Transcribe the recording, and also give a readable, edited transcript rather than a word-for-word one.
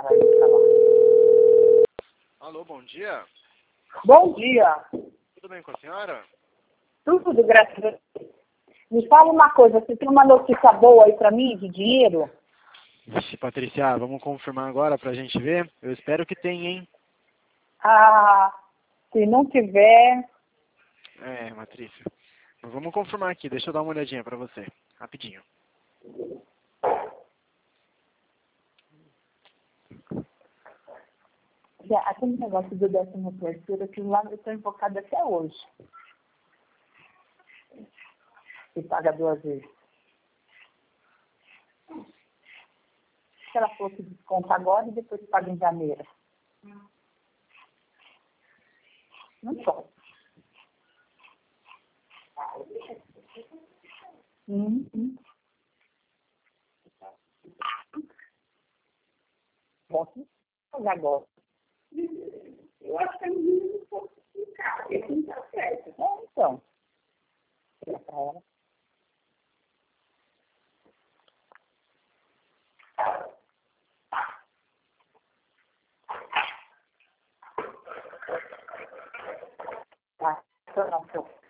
cara aí falar. Alô, bom dia. Bom dia. Tudo bem com a senhora? Tudo, graças a Deus. Me fala uma coisa, você tem uma notícia boa aí pra mim, de dinheiro? Vixe, Patrícia, vamos confirmar agora pra gente ver? Eu espero que tenha, hein? Ah, se não tiver... É, Patrícia. Mas vamos confirmar aqui, deixa eu dar uma olhadinha pra você. Rapidinho. Aquele negócio do 13º, aquilo lá eu estou invocada até hoje. E paga 2 vezes. Ela falou que desconta agora e depois paga em janeiro. Não pode. Posso pagar agora. Eu acho que a menina não pode ficar, porque não está certo. Então. Para ela. Tá, não,